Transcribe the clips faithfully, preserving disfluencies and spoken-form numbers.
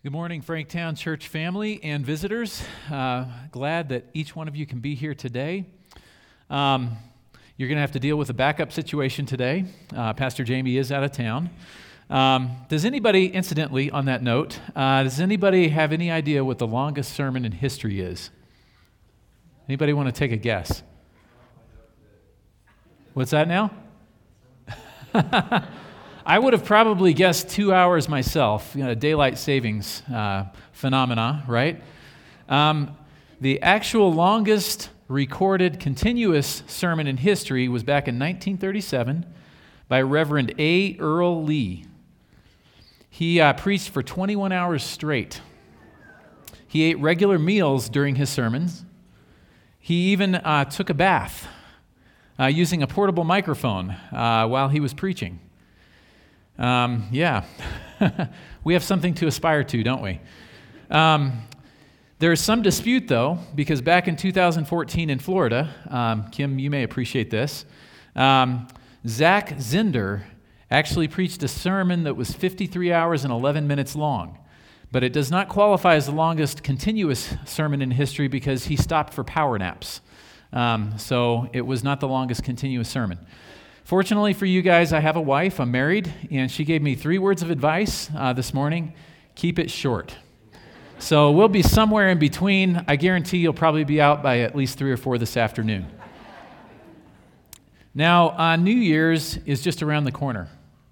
Good morning, Franktown Church family and visitors. Uh, glad that each one of you can be here today. Um, you're going to have to deal with a backup situation today. Uh, Pastor Jamie is out of town. Um, does anybody, incidentally, on that note, uh, does anybody have any idea what the longest sermon in history is? Anybody want to take a guess? What's that now? I would have probably guessed two hours myself, you know, daylight savings uh, phenomena, right? Um, the actual longest recorded continuous sermon in history was back in nineteen thirty-seven by Reverend A. Earl Lee. He uh, preached for twenty-one hours straight. He ate regular meals during his sermons. He even uh, took a bath uh, using a portable microphone uh, while he was preaching. Um, yeah, we have something to aspire to, don't we? Um, there is some dispute, though, because back in two thousand fourteen in Florida, um, Kim, you may appreciate this, um, Zach Zinder actually preached a sermon that was fifty-three hours and eleven minutes long, but it does not qualify as the longest continuous sermon in history because he stopped for power naps. Um, so it was not the longest continuous sermon. Fortunately for you guys, I have a wife, I'm married, and she gave me three words of advice uh, this morning: keep it short. So we'll be somewhere in between. I guarantee you'll probably be out by at least three or four this afternoon. Now, uh, New Year's is just around the corner.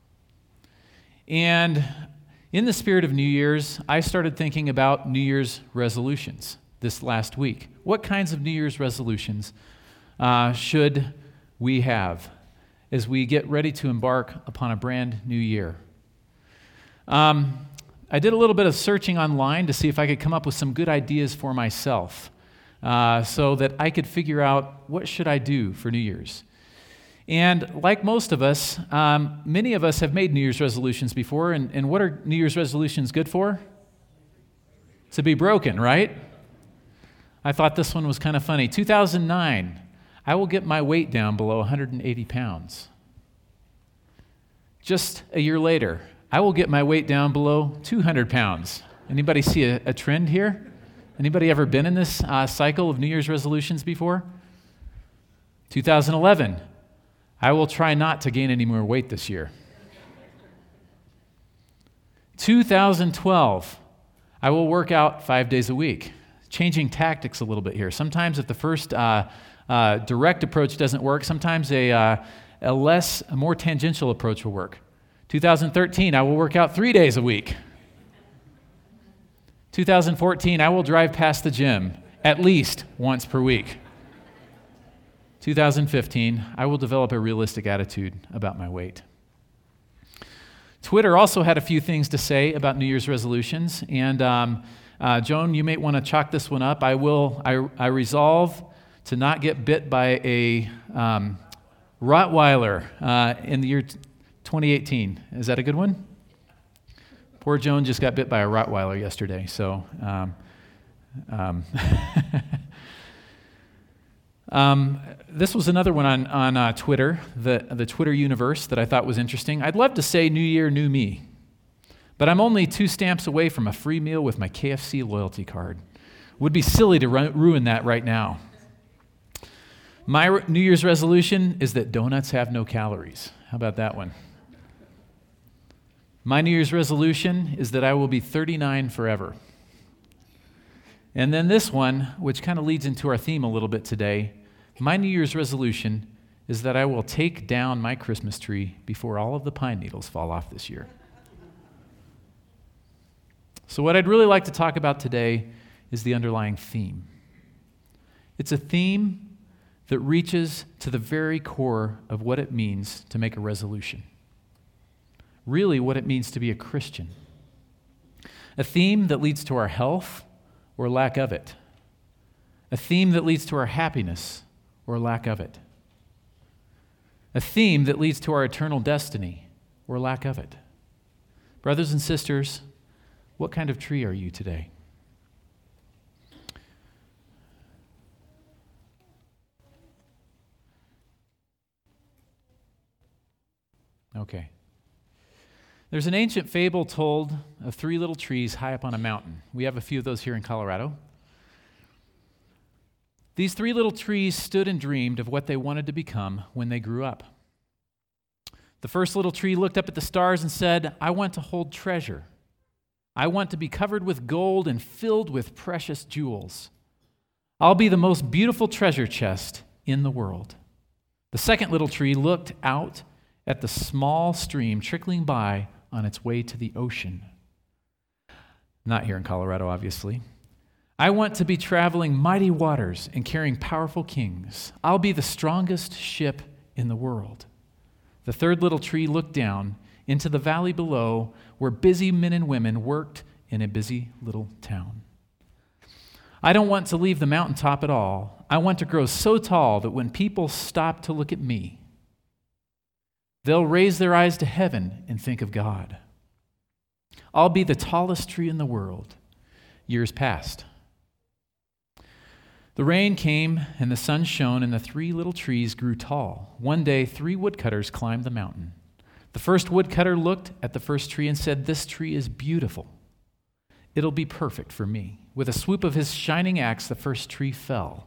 And in the spirit of New Year's, I started thinking about New Year's resolutions this last week. What kinds of New Year's resolutions uh, should we have as we get ready to embark upon a brand new year? Um, I did a little bit of searching online to see if I could come up with some good ideas for myself uh, so that I could figure out what should I do for New Year's. And like most of us, um, many of us have made New Year's resolutions before, and, and what are New Year's resolutions good for? To be broken, right? I thought this one was kind of funny. two thousand nine, I will get my weight down below one hundred eighty pounds. Just a year later, I will get my weight down below two hundred pounds. Anybody see a, a trend here? Anybody ever been in this uh, cycle of New Year's resolutions before? two thousand eleven, I will try not to gain any more weight this year. two thousand twelve, I will work out five days a week. Changing tactics a little bit here. Sometimes if the first uh, uh, direct approach doesn't work, sometimes a, uh, a less, a more tangential approach will work. two thousand thirteen, I will work out three days a week. two thousand fourteen, I will drive past the gym at least once per week. two thousand fifteen, I will develop a realistic attitude about my weight. Twitter also had a few things to say about New Year's resolutions, and um, uh, Joan, you may want to chalk this one up. I will. I, I resolve to not get bit by a um, Rottweiler uh, in the year twenty eighteen. Is that a good one? Poor Joan just got bit by a Rottweiler yesterday, so. Um, um, Um, this was another one on, on uh, Twitter, the, the Twitter universe, that I thought was interesting. I'd love to say New Year, New Me, but I'm only two stamps away from a free meal with my K F C loyalty card. Would be silly to ru- ruin that right now. My re- New Year's resolution is that donuts have no calories. How about that one? My New Year's resolution is that I will be thirty-nine forever. And then this one, which kind of leads into our theme a little bit today, my New Year's resolution is that I will take down my Christmas tree before all of the pine needles fall off this year. So what I'd really like to talk about today is the underlying theme. It's a theme that reaches to the very core of what it means to make a resolution. Really what it means to be a Christian. A theme that leads to our health or lack of it. A theme that leads to our happiness or lack of it. A theme that leads to our eternal destiny or lack of it. Brothers and sisters, what kind of tree are you today? Okay. There's an ancient fable told of three little trees high up on a mountain. We have a few of those here in Colorado. These three little trees stood and dreamed of what they wanted to become when they grew up. The first little tree looked up at the stars and said, "I want to hold treasure. I want to be covered with gold and filled with precious jewels. I'll be the most beautiful treasure chest in the world." The second little tree looked out at the small stream trickling by on its way to the ocean. Not here in Colorado, obviously. "I want to be traveling mighty waters and carrying powerful kings. I'll be the strongest ship in the world." The third little tree looked down into the valley below where busy men and women worked in a busy little town. "I don't want to leave the mountaintop at all. I want to grow so tall that when people stop to look at me, they'll raise their eyes to heaven and think of God. I'll be the tallest tree in the world." Years passed. The rain came and the sun shone and the three little trees grew tall. One day, three woodcutters climbed the mountain. The first woodcutter looked at the first tree and said, "This tree is beautiful. It'll be perfect for me." With a swoop of his shining axe, the first tree fell.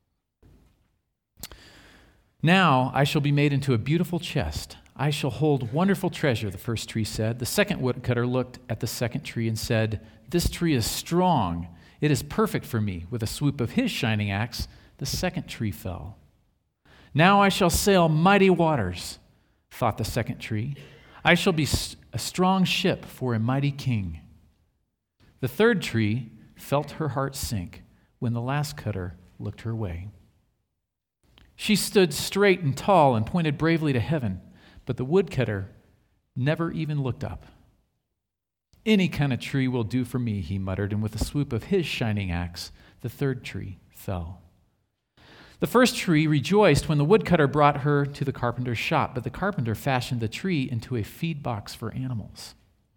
"Now I shall be made into a beautiful chest. I shall hold wonderful treasure," the first tree said. The second woodcutter looked at the second tree and said, "This tree is strong. It is perfect for me." With a swoop of his shining axe, the second tree fell. "Now I shall sail mighty waters," thought the second tree. "I shall be a strong ship for a mighty king." The third tree felt her heart sink when the last cutter looked her way. She stood straight and tall and pointed bravely to heaven, but the woodcutter never even looked up. "Any kind of tree will do for me," he muttered, and with a swoop of his shining axe, the third tree fell. The first tree rejoiced when the woodcutter brought her to the carpenter's shop, but the carpenter fashioned the tree into a feed box for animals.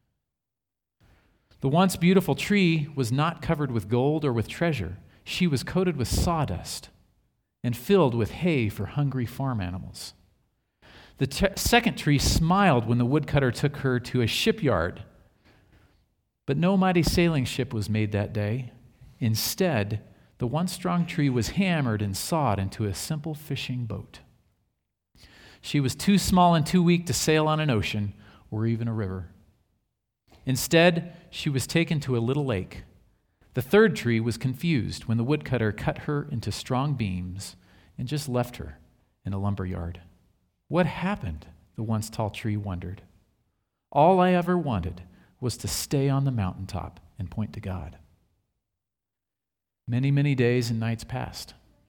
The once beautiful tree was not covered with gold or with treasure. She was coated with sawdust and filled with hay for hungry farm animals. The t- second tree smiled when the woodcutter took her to a shipyard, but no mighty sailing ship was made that day. Instead, the once strong tree was hammered and sawed into a simple fishing boat. She was too small and too weak to sail on an ocean or even a river. Instead, she was taken to a little lake. The third tree was confused when the woodcutter cut her into strong beams and just left her in a lumber yard. What happened? The once tall tree wondered. All I ever wanted was to stay on the mountaintop and point to God. Many, many days and nights passed.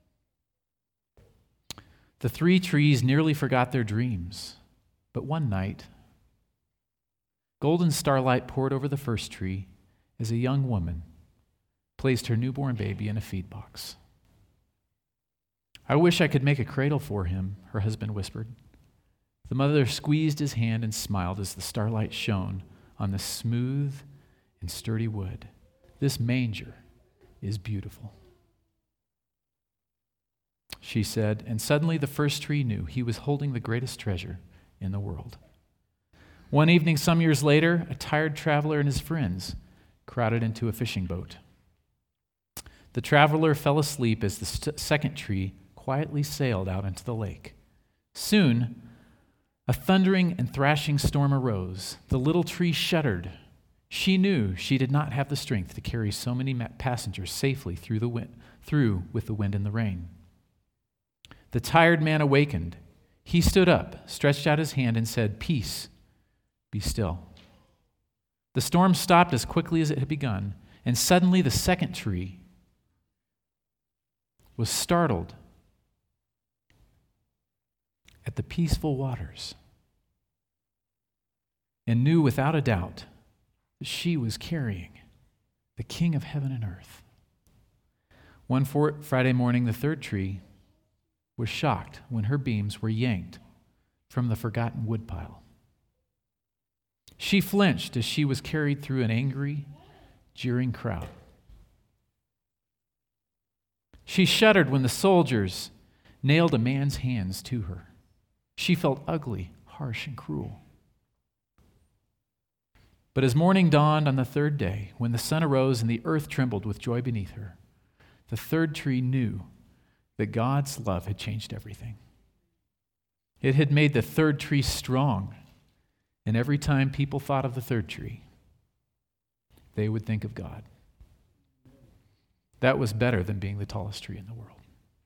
The three trees nearly forgot their dreams, but one night, golden starlight poured over the first tree as a young woman placed her newborn baby in a feed box. "I wish I could make a cradle for him," her husband whispered. The mother squeezed his hand and smiled as the starlight shone on the smooth and sturdy wood. "This manger is beautiful," she said, and suddenly the first tree knew he was holding the greatest treasure in the world. One evening some years later, a tired traveler and his friends crowded into a fishing boat. The traveler fell asleep as the st- second tree quietly sailed out into the lake. Soon, a thundering and thrashing storm arose. The little tree shuddered. She knew she did not have the strength to carry so many passengers safely through the wind, through with the wind and the rain. The tired man awakened. He stood up, stretched out his hand, and said, "Peace, be still." The storm stopped as quickly as it had begun, and suddenly the second tree was startled at the peaceful waters and knew without a doubt that she was carrying the King of heaven and earth. One for- Friday morning, the third tree was shocked when her beams were yanked from the forgotten woodpile. She flinched as she was carried through an angry, jeering crowd. She shuddered when the soldiers nailed a man's hands to her. She felt ugly, harsh, and cruel. But as morning dawned on the third day, when the sun arose and the earth trembled with joy beneath her, the third tree knew that God's love had changed everything. It had made the third tree strong, and every time people thought of the third tree, they would think of God. That was better than being the tallest tree in the world.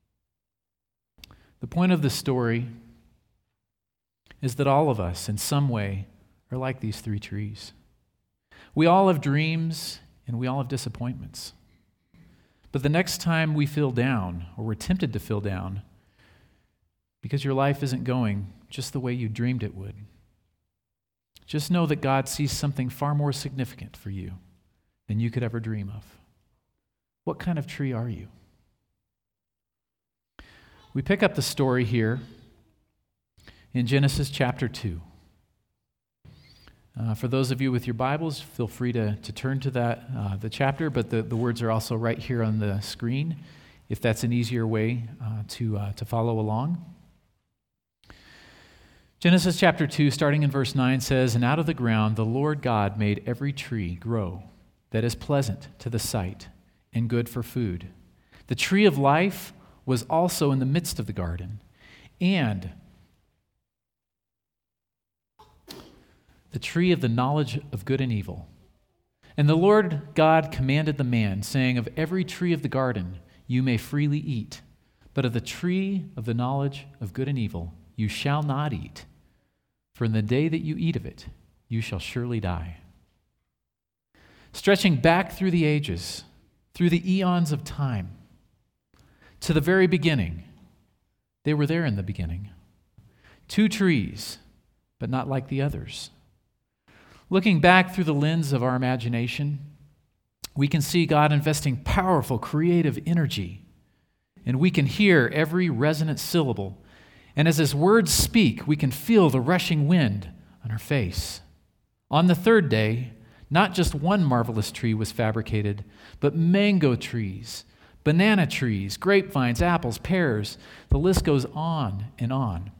The point of the story is that all of us, in some way, are like these three trees. We all have dreams and we all have disappointments. But the next time we feel down, or we're tempted to feel down, because your life isn't going just the way you dreamed it would, just know that God sees something far more significant for you than you could ever dream of. What kind of tree are you? We pick up the story here in Genesis chapter two. Uh, for those of you with your Bibles, feel free to, to turn to that uh, the chapter, but the, the words are also right here on the screen, if that's an easier way uh, to, uh, to follow along. Genesis chapter two, starting in verse nine, says, "And out of the ground the Lord God made every tree grow that is pleasant to the sight and good for food. The tree of life was also in the midst of the garden, and the tree of the knowledge of good and evil. And the Lord God commanded the man, saying, Of every tree of the garden you may freely eat, but of the tree of the knowledge of good and evil you shall not eat, for in the day that you eat of it you shall surely die." Stretching back through the ages, through the eons of time, to the very beginning, they were there in the beginning. Two trees, but not like the others. Looking back through the lens of our imagination, we can see God investing powerful creative energy, and we can hear every resonant syllable. And as His words speak, we can feel the rushing wind on our face. On the third day, not just one marvelous tree was fabricated, but mango trees, banana trees, grapevines, apples, pears. The list goes on and on.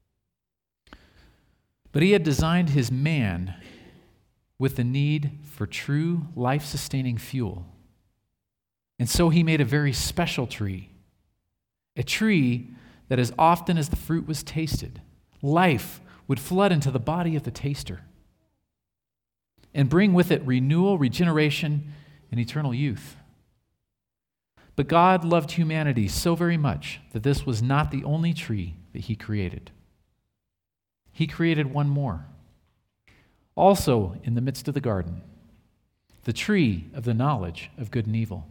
But He had designed His man with the need for true life-sustaining fuel. And so He made a very special tree, a tree that as often as the fruit was tasted, life would flood into the body of the taster and bring with it renewal, regeneration, and eternal youth. But God loved humanity so very much that this was not the only tree that He created. He created one more, also in the midst of the garden, the tree of the knowledge of good and evil.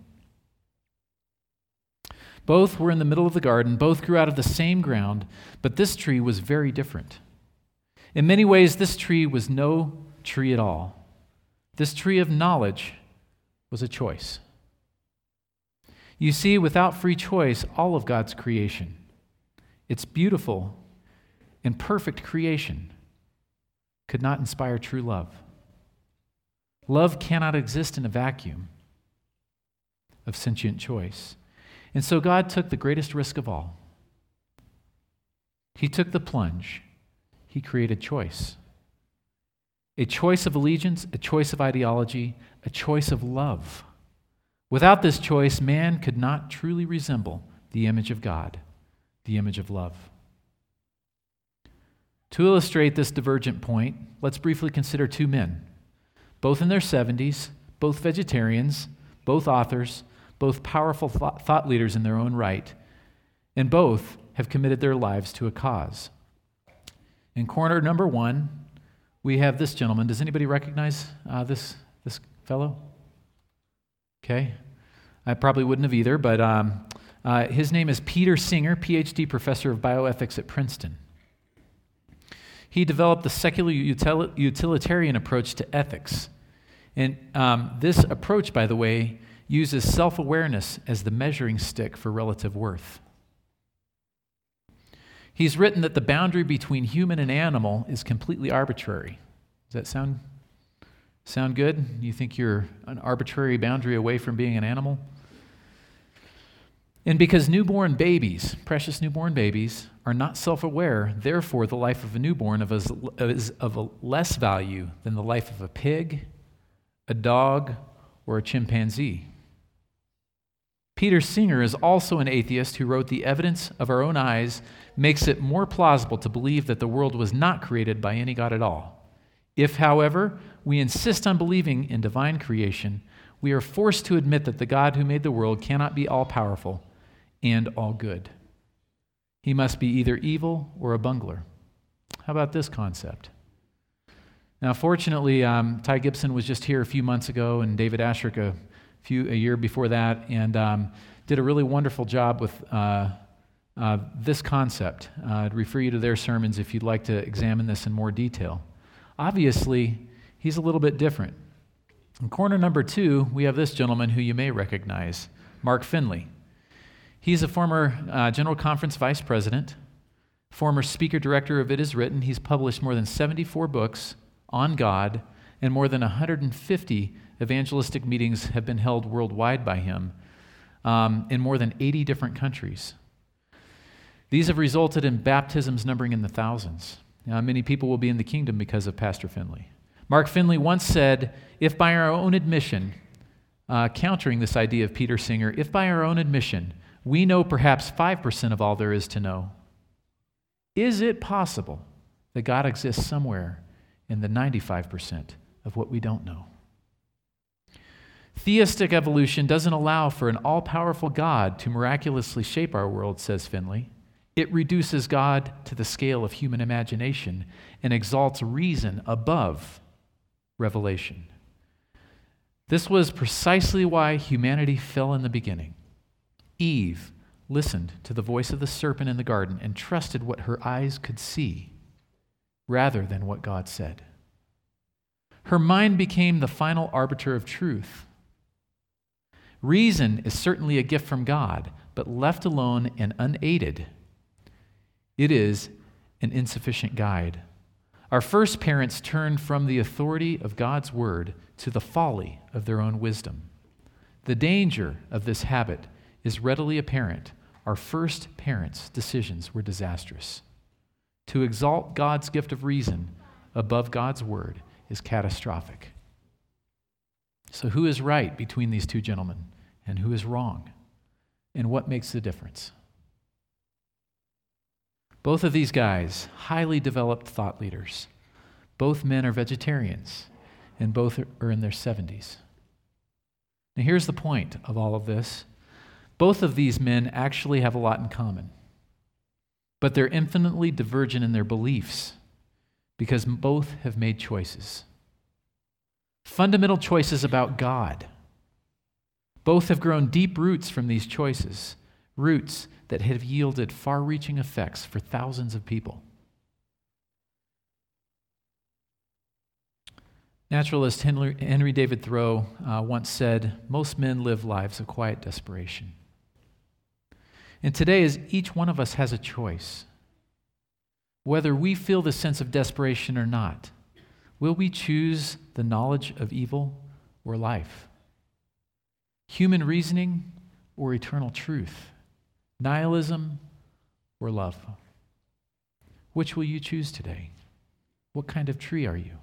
Both were in the middle of the garden, both grew out of the same ground, but this tree was very different. In many ways, this tree was no tree at all. This tree of knowledge was a choice. You see, without free choice, all of God's creation, its beautiful and perfect creation, could not inspire true love. Love cannot exist in a vacuum of sentient choice. And so God took the greatest risk of all. He took the plunge. He created choice. A choice of allegiance, a choice of ideology, a choice of love. Without this choice, man could not truly resemble the image of God, the image of love. To illustrate this divergent point, let's briefly consider two men, both in their seventies, both vegetarians, both authors, both powerful thought leaders in their own right, and both have committed their lives to a cause. In corner number one, we have this gentleman. Does anybody recognize uh, this, this fellow? Okay. I probably wouldn't have either, but um, uh, his name is Peter Singer, P H D professor of bioethics at Princeton. He developed the secular util- utilitarian approach to ethics. And um, this approach, by the way, uses self-awareness as the measuring stick for relative worth. He's written that the boundary between human and animal is completely arbitrary. Does that sound, sound good? You think you're an arbitrary boundary away from being an animal? And because newborn babies, precious newborn babies, are not self-aware. Therefore, the life of a newborn of is, is of a less value than the life of a pig, a dog, or a chimpanzee. Peter Singer is also an atheist who wrote, "The evidence of our own eyes makes it more plausible to believe that the world was not created by any God at all. If, however, we insist on believing in divine creation, we are forced to admit that the God who made the world cannot be all-powerful and all-good. He must be either evil or a bungler." How about this concept? Now, fortunately, um, Ty Gibson was just here a few months ago, and David Ashrick a few a year before that, and um, did a really wonderful job with uh, uh, this concept. Uh, I'd refer you to their sermons if you'd like to examine this in more detail. Obviously, he's a little bit different. In corner number two, we have this gentleman who you may recognize, Mark Finley. He's a former uh, General Conference Vice President, former Speaker Director of It Is Written. He's published more than seventy-four books on God, and more than one hundred fifty evangelistic meetings have been held worldwide by him um, in more than eighty different countries. These have resulted in baptisms numbering in the thousands. Now, many people will be in the kingdom because of Pastor Finley. Mark Finley once said, if by our own admission, uh, countering this idea of Peter Singer, if by our own admission we know perhaps five percent of all there is to know, is it possible that God exists somewhere in the ninety-five percent of what we don't know? Theistic evolution doesn't allow for an all-powerful God to miraculously shape our world, says Finley. It reduces God to the scale of human imagination and exalts reason above revelation. This was precisely why humanity fell in the beginning. Eve listened to the voice of the serpent in the garden and trusted what her eyes could see rather than what God said. Her mind became the final arbiter of truth. Reason is certainly a gift from God, but left alone and unaided, it is an insufficient guide. Our first parents turned from the authority of God's word to the folly of their own wisdom. The danger of this habit is readily apparent. Our first parents' decisions were disastrous. To exalt God's gift of reason above God's word is catastrophic. So who is right between these two gentlemen, and who is wrong? And what makes the difference? Both of these guys, highly developed thought leaders. Both men are vegetarians, and both are in their seventies. Now here's the point of all of this. Both of these men actually have a lot in common, but they're infinitely divergent in their beliefs because both have made choices. Fundamental choices about God. Both have grown deep roots from these choices, roots that have yielded far-reaching effects for thousands of people. Naturalist Henry, Henry David Thoreau uh, once said, "Most men live lives of quiet desperation." And today, as each one of us has a choice, whether we feel the sense of desperation or not, will we choose the knowledge of evil or life? Human reasoning or eternal truth? Nihilism or love? Which will you choose today? What kind of tree are you?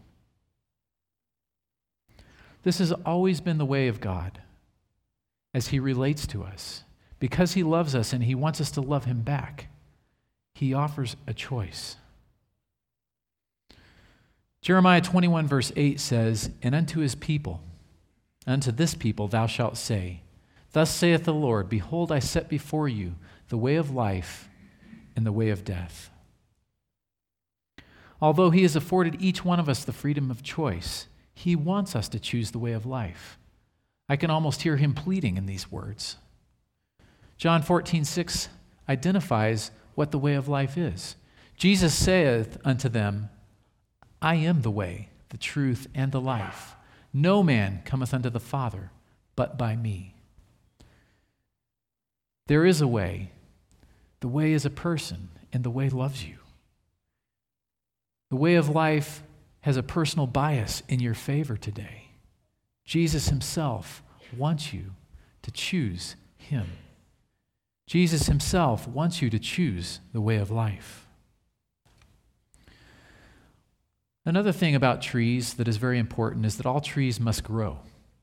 This has always been the way of God as He relates to us. Because He loves us and He wants us to love Him back, He offers a choice. Jeremiah twenty-one verse eight says, "And unto His people, unto this people thou shalt say, Thus saith the Lord, Behold, I set before you the way of life and the way of death." Although He has afforded each one of us the freedom of choice, He wants us to choose the way of life. I can almost hear Him pleading in these words. John fourteen six identifies what the way of life is. Jesus saith unto them, I am the way, the truth, and the life. No man cometh unto the Father but by me. There is a way. The way is a person, and the way loves you. The way of life has a personal bias in your favor today. Jesus Himself wants you to choose Him. Jesus himself wants you to choose the way of life. Another thing about trees that is very important is that all trees must grow.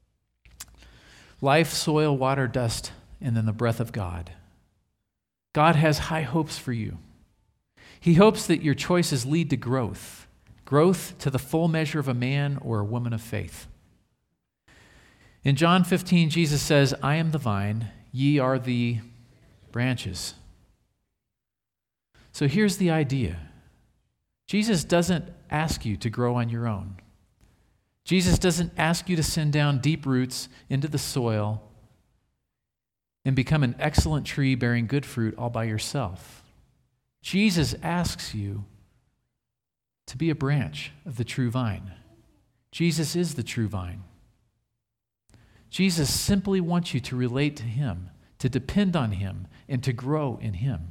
Life, soil, water, dust, and then the breath of God. God has high hopes for you. He hopes that your choices lead to growth, growth to the full measure of a man or a woman of faith. In John fifteen, Jesus says, I am the vine, ye are the branches. So here's the idea. Jesus doesn't ask you to grow on your own. Jesus doesn't ask you to send down deep roots into the soil and become an excellent tree bearing good fruit all by yourself. Jesus asks you to be a branch of the true vine. Jesus is the true vine. Jesus simply wants you to relate to him, to depend on him, and to grow in him.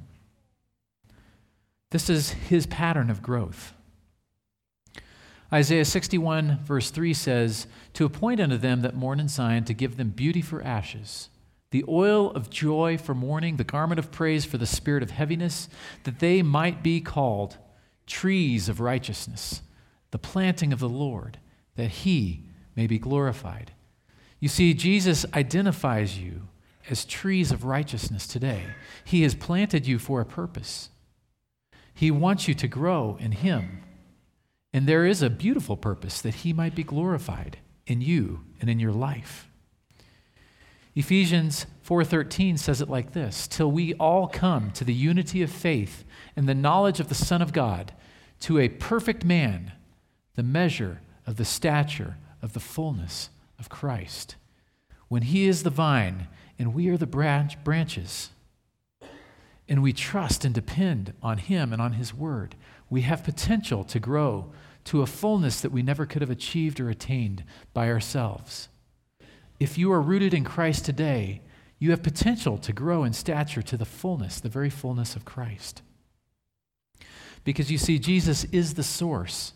This is his pattern of growth. Isaiah sixty-one, verse three says, to appoint unto them that mourn in Zion, to give them beauty for ashes, the oil of joy for mourning, the garment of praise for the spirit of heaviness, that they might be called trees of righteousness, the planting of the Lord, that he may be glorified. You see, Jesus identifies you as trees of righteousness today. He has planted you for a purpose. He wants you to grow in him. And there is a beautiful purpose, that he might be glorified in you and in your life. Ephesians four thirteen says it like this, till we all come to the unity of faith and the knowledge of the Son of God, to a perfect man, the measure of the stature of the fullness of Christ. When he is the vine and we are the branch, branches, and we trust and depend on him and on his word, we have potential to grow to a fullness that we never could have achieved or attained by ourselves. If you are rooted in Christ today, you have potential to grow in stature to the fullness, the very fullness of Christ. Because you see, Jesus is the source.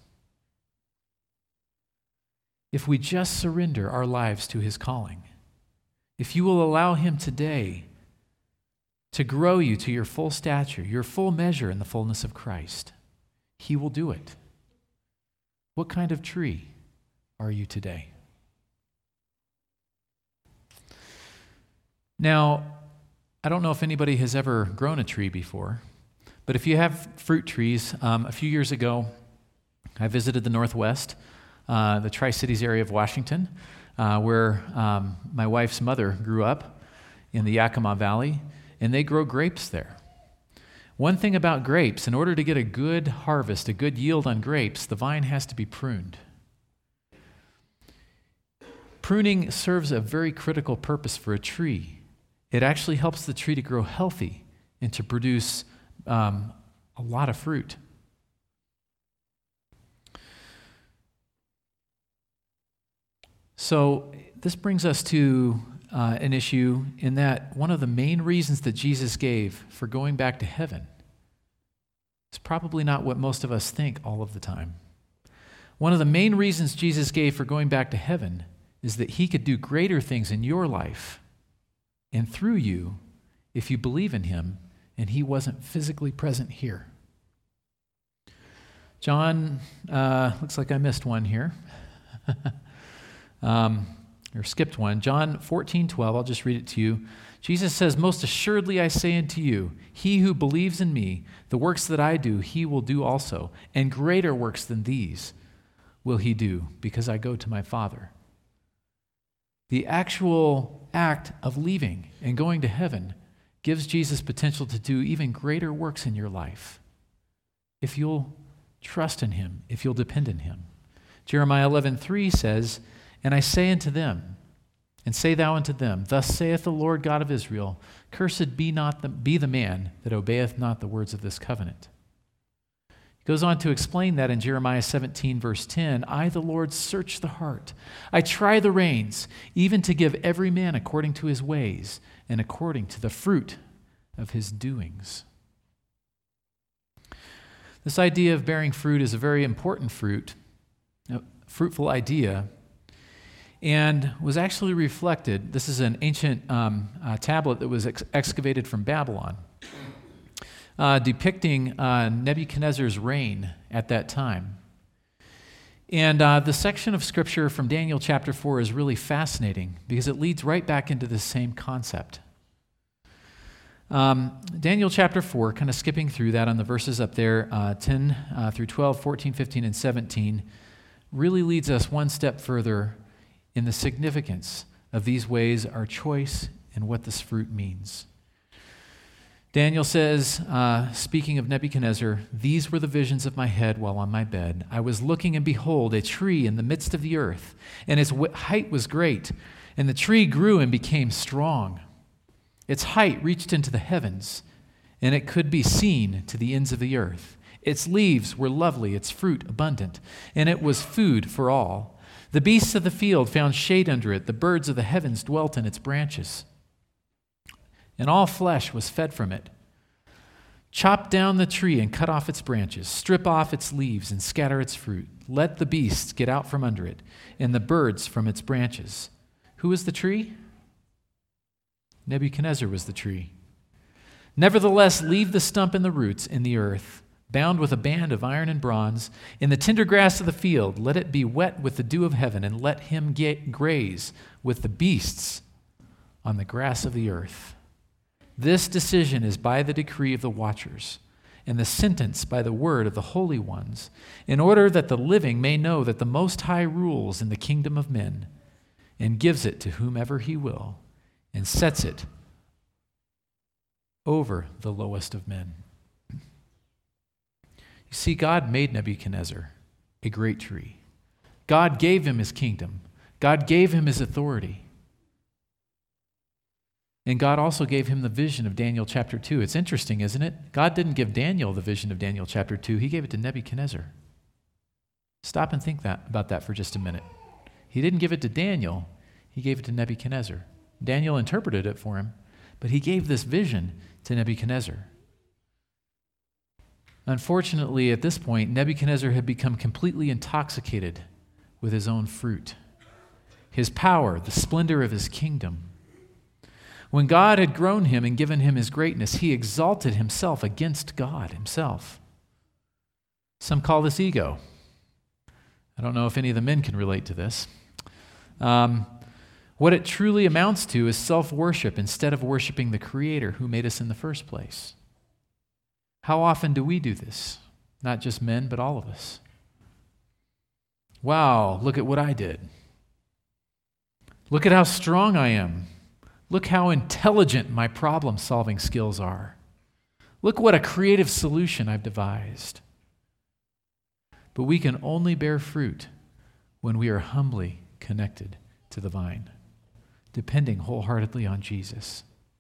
If we just surrender our lives to his calling, if you will allow him today to grow you to your full stature, your full measure in the fullness of Christ, he will do it. What kind of tree are you today? Now, I don't know if anybody has ever grown a tree before, but if you have fruit trees, um, a few years ago, I visited the Northwest, uh, the Tri-Cities area of Washington, uh, where um, my wife's mother grew up in the Yakima Valley, and they grow grapes there. One thing about grapes, in order to get a good harvest, a good yield on grapes, the vine has to be pruned. Pruning serves a very critical purpose for a tree. It actually helps the tree to grow healthy and to produce um, a lot of fruit. So this brings us to Uh, an issue in that one of the main reasons that Jesus gave for going back to heaven is probably not what most of us think all of the time. One of the main reasons Jesus gave for going back to heaven is that he could do greater things in your life and through you if you believe in him and he wasn't physically present here. John, uh, looks like I missed one here. um, or skipped one. John fourteen twelve, I'll just read it to you. Jesus says, most assuredly I say unto you, he who believes in me, the works that I do, he will do also, and greater works than these will he do, because I go to my Father. The actual act of leaving and going to heaven gives Jesus potential to do even greater works in your life if you'll trust in him, if you'll depend on him. Jeremiah eleven three says, and I say unto them, and say thou unto them, thus saith the Lord God of Israel, cursed be not the, be the man that obeyeth not the words of this covenant. He goes on to explain that in Jeremiah seventeen, verse ten, I, the Lord, search the heart. I try the reins, even to give every man according to his ways and according to the fruit of his doings. This idea of bearing fruit is a very important fruit, a fruitful idea. and was actually reflected. This is an ancient um, uh, tablet that was ex- excavated from Babylon, uh, depicting uh, Nebuchadnezzar's reign at that time. And uh, the section of Scripture from Daniel chapter four is really fascinating because it leads right back into the same concept. Um, Daniel chapter four, kind of skipping through that on the verses up there, uh, ten uh, through twelve, fourteen, fifteen, and seventeen, really leads us one step further in the significance of these ways, our choice, and what this fruit means. Daniel says, uh, speaking of Nebuchadnezzar, "These were the visions of my head while on my bed. I was looking, and behold, a tree in the midst of the earth, and its height was great, and the tree grew and became strong. Its height reached into the heavens, and it could be seen to the ends of the earth. Its leaves were lovely, its fruit abundant, and it was food for all. The beasts of the field found shade under it. The birds of the heavens dwelt in its branches. And all flesh was fed from it. Chop down the tree and cut off its branches. Strip off its leaves and scatter its fruit. Let the beasts get out from under it, and the birds from its branches." Who is the tree? Nebuchadnezzar was the tree. "Nevertheless, leave the stump and the roots in the earth, bound with a band of iron and bronze. In the tender grass of the field, let it be wet with the dew of heaven, and let him get graze with the beasts on the grass of the earth. This decision is by the decree of the watchers, and the sentence by the word of the holy ones, in order that the living may know that the Most High rules in the kingdom of men, and gives it to whomever he will, and sets it over the lowest of men." You see, God made Nebuchadnezzar a great tree. God gave him his kingdom. God gave him his authority. And God also gave him the vision of Daniel chapter two. It's interesting, isn't it? God didn't give Daniel the vision of Daniel chapter two. He gave it to Nebuchadnezzar. Stop and think that about that for just a minute. He didn't give it to Daniel. He gave it to Nebuchadnezzar. Daniel interpreted it for him, but he gave this vision to Nebuchadnezzar. Unfortunately, at this point, Nebuchadnezzar had become completely intoxicated with his own fruit, his power, the splendor of his kingdom. When God had grown him and given him his greatness, he exalted himself against God himself. Some call this ego. I don't know if any of the men can relate to this. Um, what it truly amounts to is self-worship instead of worshiping the Creator who made us in the first place. How often do we do this? Not just men, but all of us. Wow, look at what I did. Look at how strong I am. Look how intelligent my problem-solving skills are. Look what a creative solution I've devised. But we can only bear fruit when we are humbly connected to the vine, depending wholeheartedly on Jesus.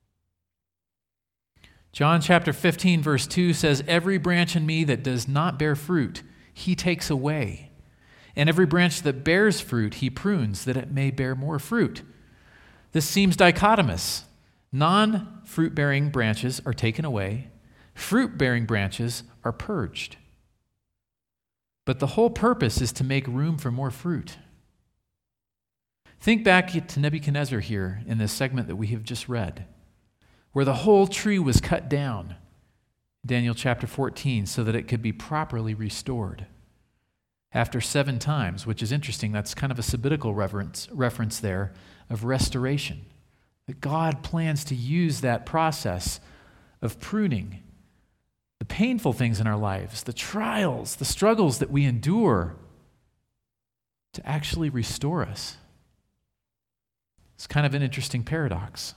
John chapter fifteen, verse two says, "Every branch in me that does not bear fruit, he takes away. And every branch that bears fruit, he prunes, that it may bear more fruit." This seems dichotomous. Non-fruit-bearing branches are taken away. Fruit-bearing branches are purged. But the whole purpose is to make room for more fruit. Think back to Nebuchadnezzar here in this segment that we have just read, where the whole tree was cut down, Daniel chapter fourteen, so that it could be properly restored after seven times, which is interesting. That's kind of a sabbatical reference, reference there of restoration. That God plans to use that process of pruning, the painful things in our lives, the trials, the struggles that we endure, to actually restore us. It's kind of an interesting paradox.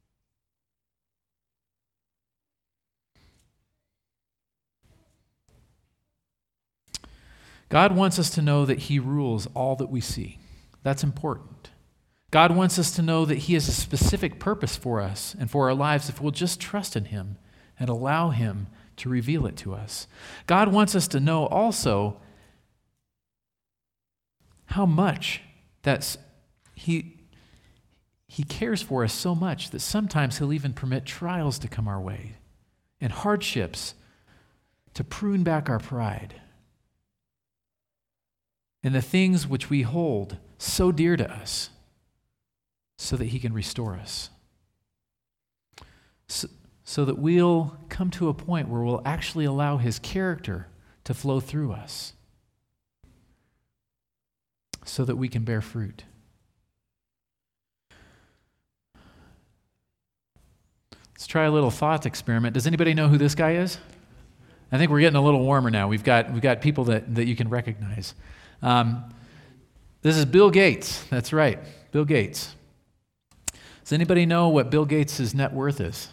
God wants us to know that He rules all that we see. That's important. God wants us to know that He has a specific purpose for us and for our lives if we'll just trust in Him and allow Him to reveal it to us. God wants us to know also how much that's He He cares for us so much that sometimes He'll even permit trials to come our way and hardships to prune back our pride and the things which we hold so dear to us so that he can restore us. So, so that we'll come to a point where we'll actually allow his character to flow through us, so that we can bear fruit. Let's try a little thought experiment. Does anybody know who this guy is? I think we're getting a little warmer now. We've got we've got people that, that you can recognize. Um, this is Bill Gates. That's right, Bill Gates. Does anybody know what Bill Gates' net worth is?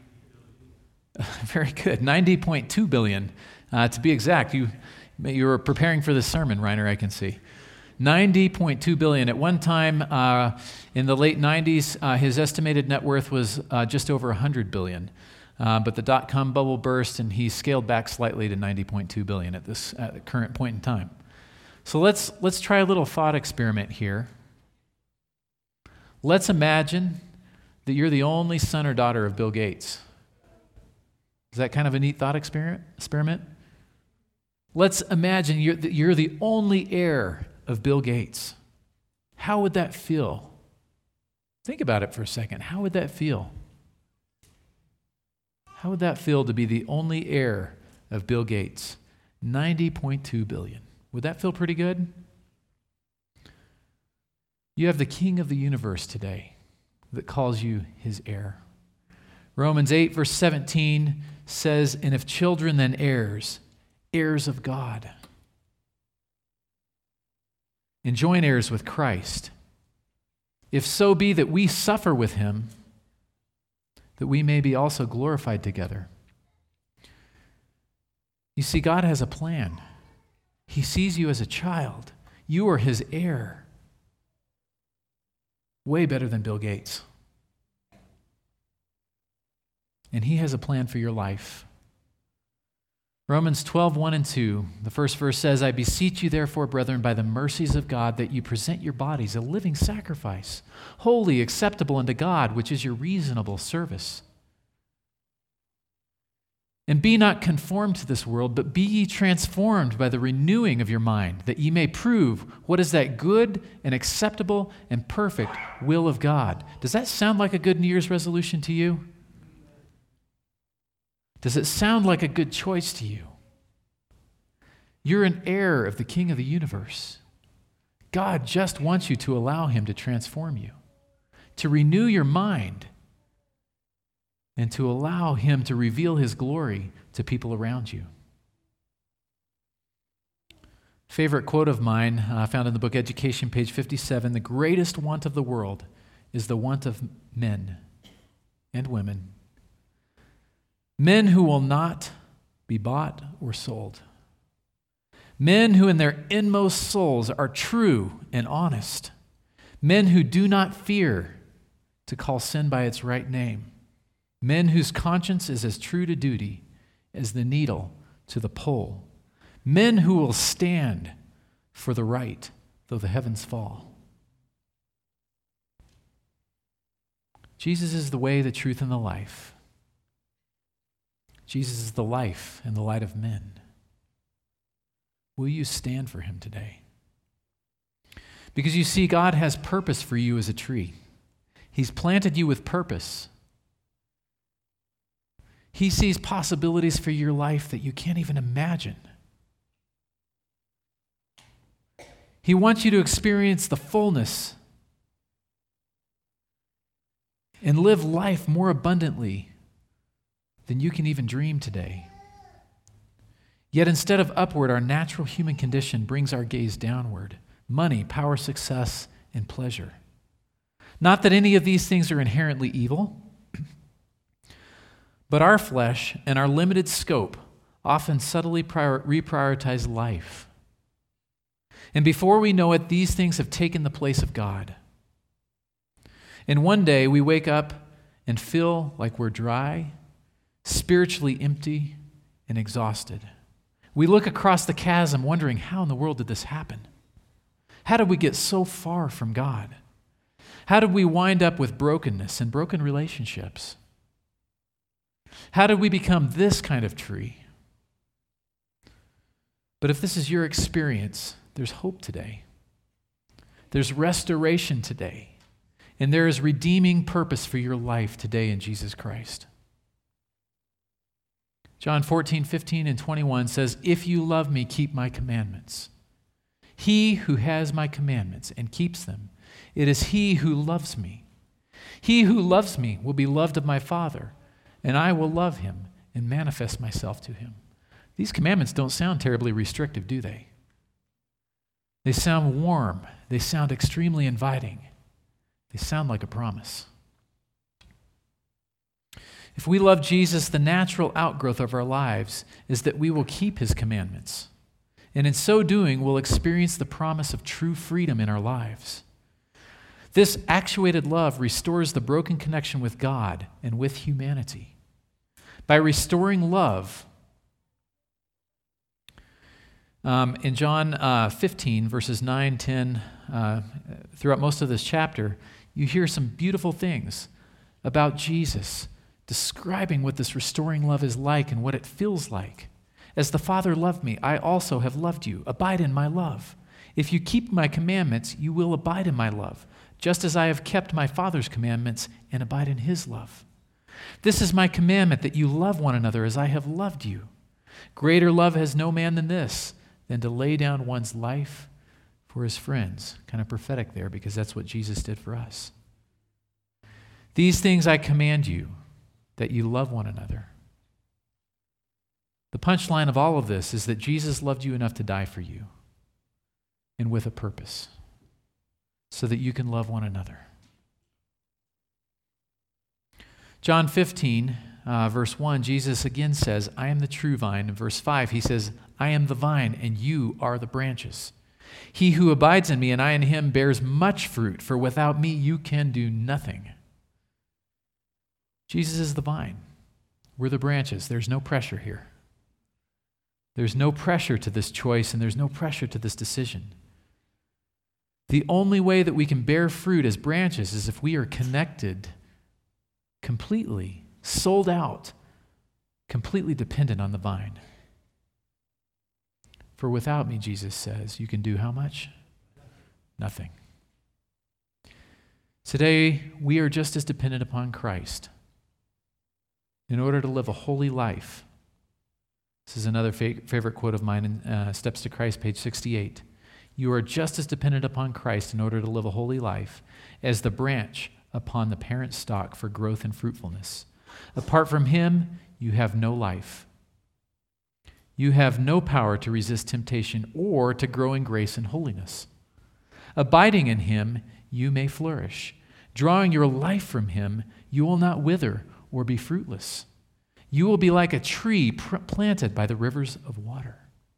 Very good, ninety point two billion dollars. Uh, to be exact, you you were preparing for this sermon, Reiner, I can see. ninety point two billion dollars. At one time, uh, in the late nineties, uh, his estimated net worth was uh, just over one hundred billion dollars. Uh, but the dot-com bubble burst, and he scaled back slightly to ninety point two billion dollars at this at the current point in time. So let's let's try a little thought experiment here. Let's imagine that you're the only son or daughter of Bill Gates. Is that kind of a neat thought experiment? experiment? Let's imagine you're the, you're the only heir of Bill Gates. How would that feel? Think about it for a second. How would that feel? How would that feel to be the only heir of Bill Gates? ninety point two billion dollars. Would that feel pretty good? You have the King of the universe today that calls you his heir. Romans eight, verse seventeen says, "And if children, then heirs, heirs of God, and joint heirs with Christ, if so be that we suffer with him, that we may be also glorified together." You see, God has a plan. He sees you as a child. You are his heir. Way better than Bill Gates. And he has a plan for your life. Romans twelve, one and two, the first verse says, "I beseech you therefore, brethren, by the mercies of God, that you present your bodies a living sacrifice, holy, acceptable unto God, which is your reasonable service. And be not conformed to this world, but be ye transformed by the renewing of your mind, that ye may prove what is that good and acceptable and perfect will of God." Does that sound like a good New Year's resolution to you? Does it sound like a good choice to you? You're an heir of the King of the universe. God just wants you to allow him to transform you, to renew your mind, and to allow him to reveal his glory to people around you. Favorite quote of mine, uh, found in the book Education, page fifty-seven, "The greatest want of the world is the want of men and women. Men who will not be bought or sold. Men who in their inmost souls are true and honest. Men who do not fear to call sin by its right name. Men whose conscience is as true to duty as the needle to the pole. Men who will stand for the right, though the heavens fall." Jesus is the way, the truth, and the life. Jesus is the life and the light of men. Will you stand for him today? Because you see, God has purpose for you as a tree. He's planted you with purpose. He sees possibilities for your life that you can't even imagine. He wants you to experience the fullness and live life more abundantly than you can even dream today. Yet instead of upward, our natural human condition brings our gaze downward. Money, power, success, and pleasure. Not that any of these things are inherently evil, but our flesh and our limited scope often subtly prior- reprioritize life. And before we know it, these things have taken the place of God. And one day we wake up and feel like we're dry, spiritually empty, and exhausted. We look across the chasm wondering, how in the world did this happen? How did we get so far from God? How did we wind up with brokenness and broken relationships? How did we become this kind of tree? But if this is your experience, there's hope today. There's restoration today. And there is redeeming purpose for your life today in Jesus Christ. John fourteen, fifteen, and twenty-one says, "If you love me, keep my commandments. He who has my commandments and keeps them, it is he who loves me. He who loves me will be loved of my Father, and I will love him and manifest myself to him." These commandments don't sound terribly restrictive, do they? They sound warm. They sound extremely inviting. They sound like a promise. If we love Jesus, the natural outgrowth of our lives is that we will keep his commandments. And in so doing, we'll experience the promise of true freedom in our lives. This actuated love restores the broken connection with God and with humanity. By restoring love, um, in John uh, fifteen, verses nine, ten, uh, throughout most of this chapter, you hear some beautiful things about Jesus describing what this restoring love is like and what it feels like. "As the Father loved me, I also have loved you. Abide in my love. If you keep my commandments, you will abide in my love, just as I have kept my Father's commandments and abide in his love. This is my commandment, that you love one another as I have loved you. Greater love has no man than this, than to lay down one's life for his friends." Kind of prophetic there, because that's what Jesus did for us. "These things I command you, that you love one another." The punchline of all of this is that Jesus loved you enough to die for you, and with a purpose, so that you can love one another. John fifteen, uh, verse one, Jesus again says, "I am the true vine." In verse five, he says, "I am the vine, and you are the branches. He who abides in me and I in him bears much fruit, for without me you can do nothing." Jesus is the vine. We're the branches. There's no pressure here. There's no pressure to this choice, and there's no pressure to this decision. The only way that we can bear fruit as branches is if we are connected completely, sold out, completely dependent on the vine. "For without me," Jesus says, "you can do how much? Nothing." Today, we are just as dependent upon Christ in order to live a holy life. This is another fa- favorite quote of mine in uh, Steps to Christ, page sixty-eight. "You are just as dependent upon Christ in order to live a holy life as the branch upon the parent stock for growth and fruitfulness. Apart from him, you have no life. You have no power to resist temptation or to grow in grace and holiness. Abiding in him, you may flourish. Drawing your life from him, you will not wither or be fruitless. You will be like a tree pr- planted by the rivers of water."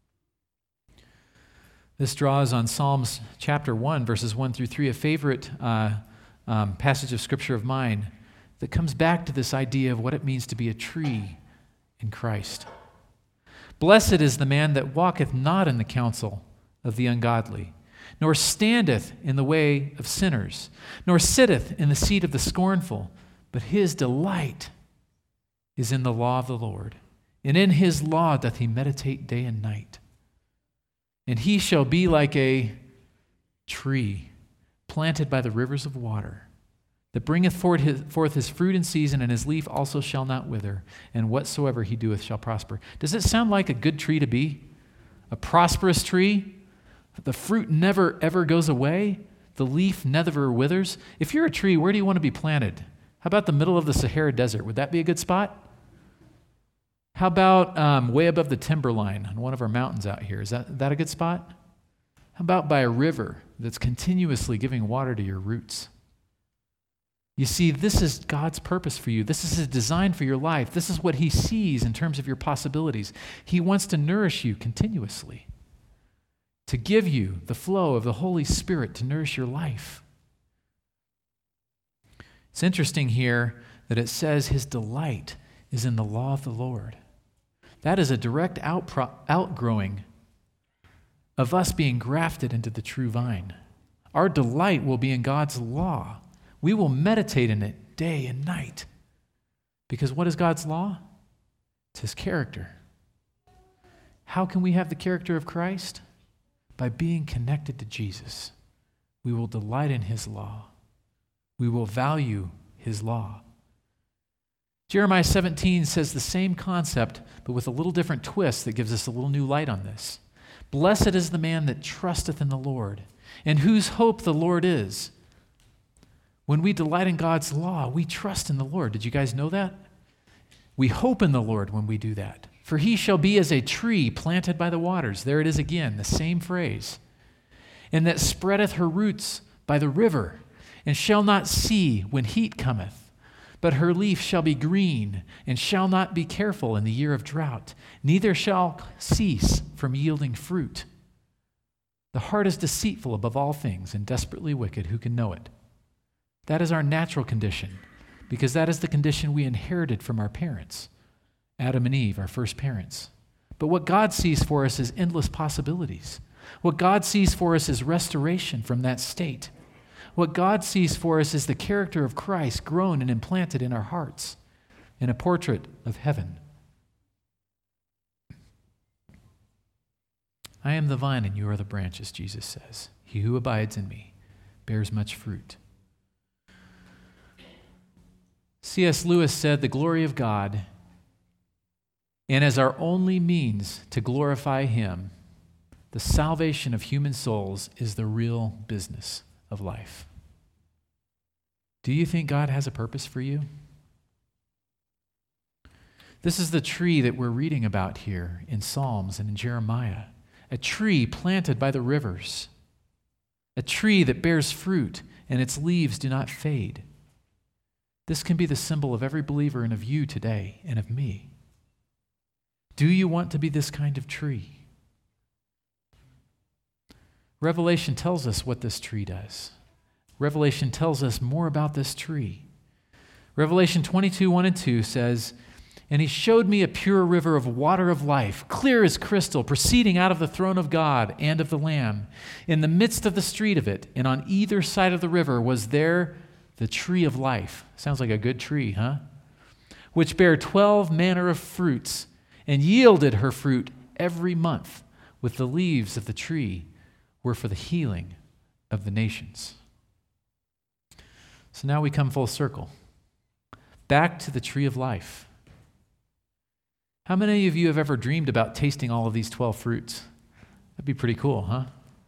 This draws on Psalms chapter one, verses one through three, a favorite uh, um, passage of Scripture of mine that comes back to this idea of what it means to be a tree in Christ. "Blessed is the man that walketh not in the counsel of the ungodly, nor standeth in the way of sinners, nor sitteth in the seat of the scornful, but his delight is in the law of the Lord, and in his law doth he meditate day and night. And he shall be like a tree planted by the rivers of water, that bringeth forth his, forth his fruit in season, and his leaf also shall not wither, and whatsoever he doeth shall prosper." Does it sound like a good tree to be? A prosperous tree? The fruit never, ever goes away? The leaf never withers? If you're a tree, where do you want to be planted? How about the middle of the Sahara Desert? Would that be a good spot? How about um, way above the timberline on one of our mountains out here? Is that, that a good spot? How about by a river that's continuously giving water to your roots? You see, this is God's purpose for you. This is his design for your life. This is what he sees in terms of your possibilities. He wants to nourish you continuously, to give you the flow of the Holy Spirit to nourish your life. It's interesting here that it says his delight is in the law of the Lord. That is a direct outpro- outgrowing of us being grafted into the true vine. Our delight will be in God's law. We will meditate in it day and night. Because what is God's law? It's his character. How can we have the character of Christ? By being connected to Jesus. We will delight in his law. We will value his law. Jeremiah seventeen says the same concept, but with a little different twist that gives us a little new light on this. Blessed is the man that trusteth in the Lord, and whose hope the Lord is. When we delight in God's law, we trust in the Lord. Did you guys know that? We hope in the Lord when we do that. For he shall be as a tree planted by the waters. There it is again, the same phrase. And that spreadeth her roots by the river, and shall not see when heat cometh. But her leaf shall be green, and shall not be careful in the year of drought, neither shall cease from yielding fruit. The heart is deceitful above all things, and desperately wicked. Who can know it? That is our natural condition, because that is the condition we inherited from our parents, Adam and Eve, our first parents. But what God sees for us is endless possibilities. What God sees for us is restoration from that state. What God sees for us is the character of Christ grown and implanted in our hearts, in a portrait of heaven. I am the vine and you are the branches, Jesus says. He who abides in me bears much fruit. C S Lewis said, the glory of God, and as our only means to glorify him, the salvation of human souls is the real business of life. Do you think God has a purpose for you? This is the tree that we're reading about here in Psalms and in Jeremiah. A tree planted by the rivers. A tree that bears fruit and its leaves do not fade. This can be the symbol of every believer and of you today and of me. Do you want to be this kind of tree? Revelation tells us what this tree does. Revelation tells us more about this tree. Revelation twenty-two, one and two says, and he showed me a pure river of water of life, clear as crystal, proceeding out of the throne of God and of the Lamb. In the midst of the street of it, and on either side of the river, was there the tree of life. Sounds like a good tree, huh? Which bare twelve manner of fruits, and yielded her fruit every month, with the leaves of the tree were for the healing of the nations. So now we come full circle. Back to the tree of life. How many of you have ever dreamed about tasting all of these twelve fruits? That'd be pretty cool, huh?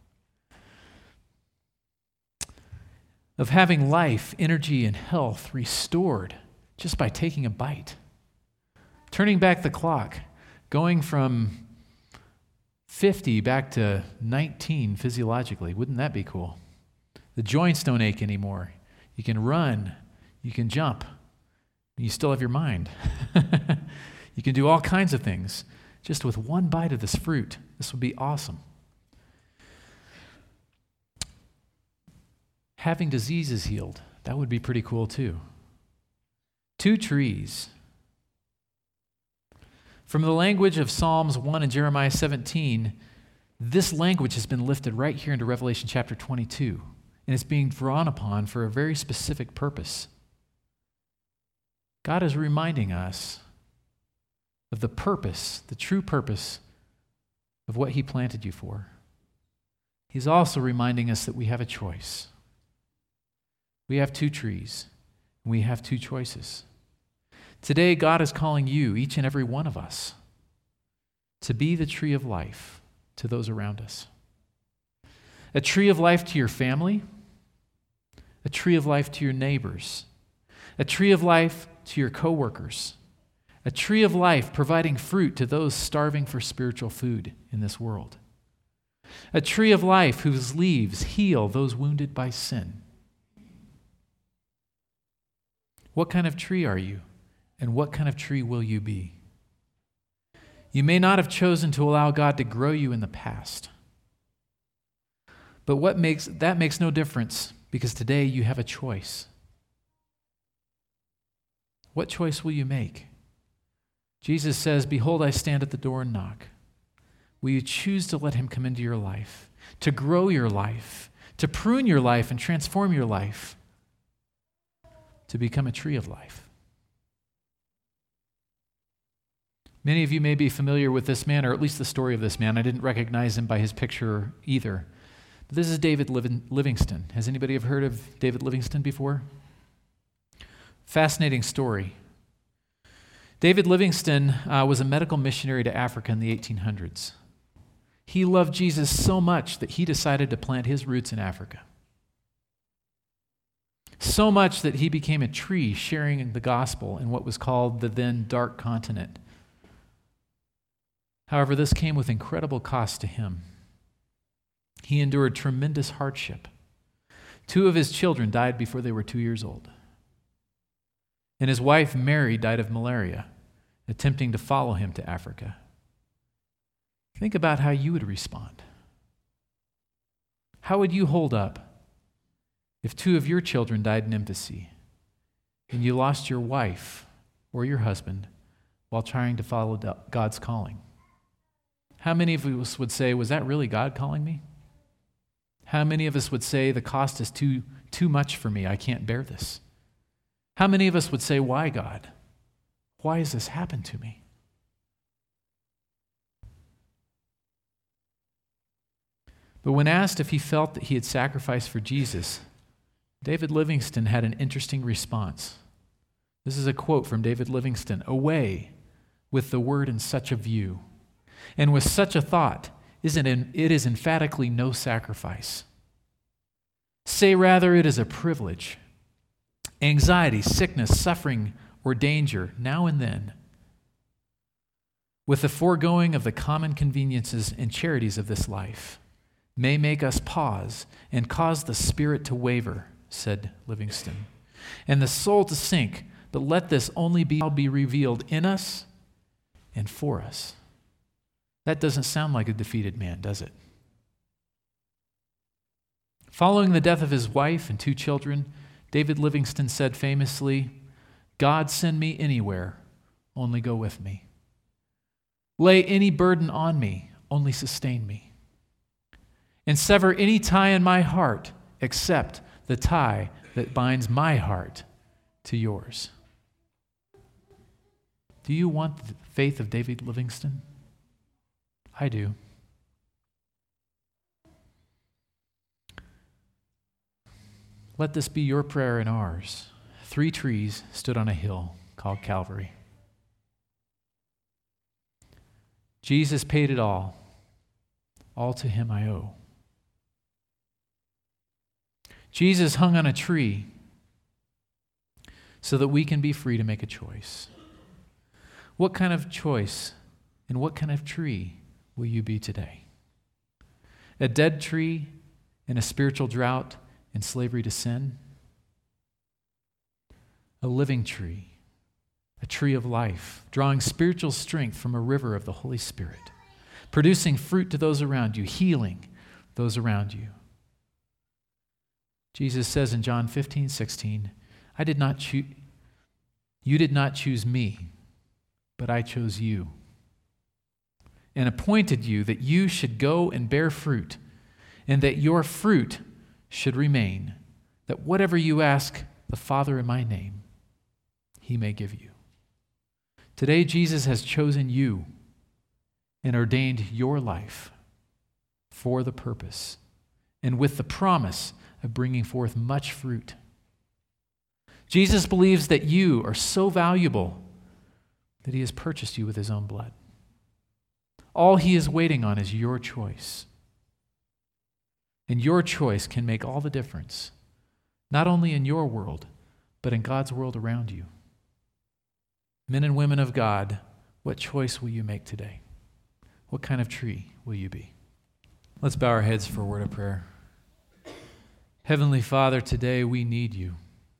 Of having life, energy, and health restored just by taking a bite. Turning back the clock, going from fifty back to nineteen physiologically. Wouldn't that be cool? The joints don't ache anymore. You can run. You can jump. You still have your mind. You can do all kinds of things just with one bite of this fruit. This would be awesome. Having diseases healed. That would be pretty cool too. Two trees. From the language of Psalms one and Jeremiah seventeen, this language has been lifted right here into Revelation chapter twenty-two, and it's being drawn upon for a very specific purpose. God is reminding us of the purpose, the true purpose of what he planted you for. He's also reminding us that we have a choice. We have two trees, and we have two choices. Today, God is calling you, each and every one of us, to be the tree of life to those around us. A tree of life to your family, a tree of life to your neighbors, a tree of life to your coworkers, a tree of life providing fruit to those starving for spiritual food in this world, a tree of life whose leaves heal those wounded by sin. What kind of tree are you? And what kind of tree will you be? You may not have chosen to allow God to grow you in the past. But what makes that makes no difference, because today you have a choice. What choice will you make? Jesus says, behold, I stand at the door and knock. Will you choose to let him come into your life, to grow your life, to prune your life and transform your life, to become a tree of life? Many of you may be familiar with this man, or at least the story of this man. I didn't recognize him by his picture either. This is David Livingstone. Has anybody ever heard of David Livingstone before? Fascinating story. David Livingstone uh, was a medical missionary to Africa in the eighteen hundreds. He loved Jesus so much that he decided to plant his roots in Africa. So much that he became a tree sharing the gospel in what was called the then Dark Continent. However, this came with incredible cost to him. He endured tremendous hardship. Two of his children died before they were two years old. And his wife, Mary, died of malaria, attempting to follow him to Africa. Think about how you would respond. How would you hold up if two of your children died in infancy and you lost your wife or your husband while trying to follow God's calling? How many of us would say, was that really God calling me? How many of us would say, the cost is too, too much for me, I can't bear this? How many of us would say, why, God? Why has this happened to me? But when asked if he felt that he had sacrificed for Jesus, David Livingstone had an interesting response. This is a quote from David Livingstone. "Away with the word in such a view, and with such a thought, isn't it is emphatically no sacrifice. Say rather it is a privilege. Anxiety, sickness, suffering, or danger, now and then, with the foregoing of the common conveniences and charities of this life, may make us pause and cause the spirit to waver," said Livingstone, "and the soul to sink, but let this only be, be revealed in us and for us." That doesn't sound like a defeated man, does it? Following the death of his wife and two children, David Livingstone said famously, "God send me anywhere, only go with me. Lay any burden on me, only sustain me. And sever any tie in my heart, except the tie that binds my heart to yours." Do you want the faith of David Livingstone? I do. Let this be your prayer and ours. Three trees stood on a hill called Calvary. Jesus paid it all. All to him I owe. Jesus hung on a tree so that we can be free to make a choice. What kind of choice and what kind of tree will you be today? A dead tree in a spiritual drought and slavery to sin? A living tree, a tree of life, drawing spiritual strength from a river of the Holy Spirit, producing fruit to those around you, healing those around you. Jesus says in John fifteen sixteen, I did not choose, you did not choose me, but I chose you and appointed you that you should go and bear fruit, and that your fruit should remain, that whatever you ask the Father in my name, he may give you. Today, Jesus has chosen you and ordained your life for the purpose and with the promise of bringing forth much fruit. Jesus believes that you are so valuable that he has purchased you with his own blood. All he is waiting on is your choice. And your choice can make all the difference, not only in your world, but in God's world around you. Men and women of God, what choice will you make today? What kind of tree will you be? Let's bow our heads for a word of prayer. Heavenly Father, today we need you.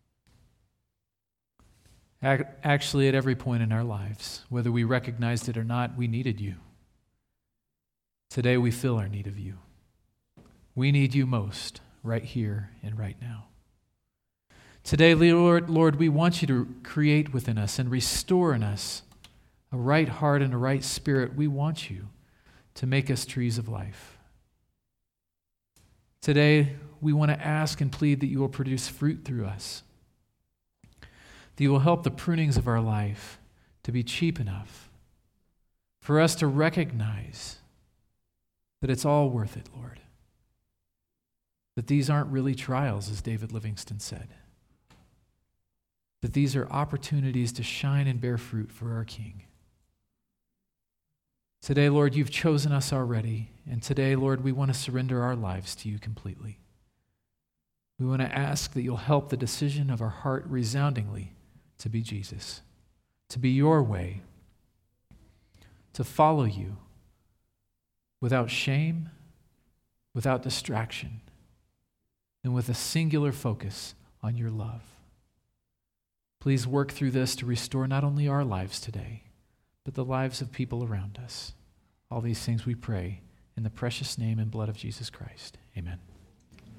Actually, at every point in our lives, whether we recognized it or not, we needed you. Today we feel our need of you. We need you most right here and right now. Today, Lord, Lord, we want you to create within us and restore in us a right heart and a right spirit. We want you to make us trees of life. Today, we want to ask and plead that you will produce fruit through us, that you will help the prunings of our life to be cheap enough for us to recognize that it's all worth it, Lord. that these aren't really trials, as David Livingston said, that these are opportunities to shine and bear fruit for our King. Today, Lord, you've chosen us already, and today, Lord, we want to surrender our lives to you completely. We want to ask that you'll help the decision of our heart resoundingly to be Jesus, to be your way, to follow you without shame, without distraction, and with a singular focus on your love. Please work through this to restore not only our lives today, but the lives of people around us. All these things we pray in the precious name and blood of Jesus Christ. Amen.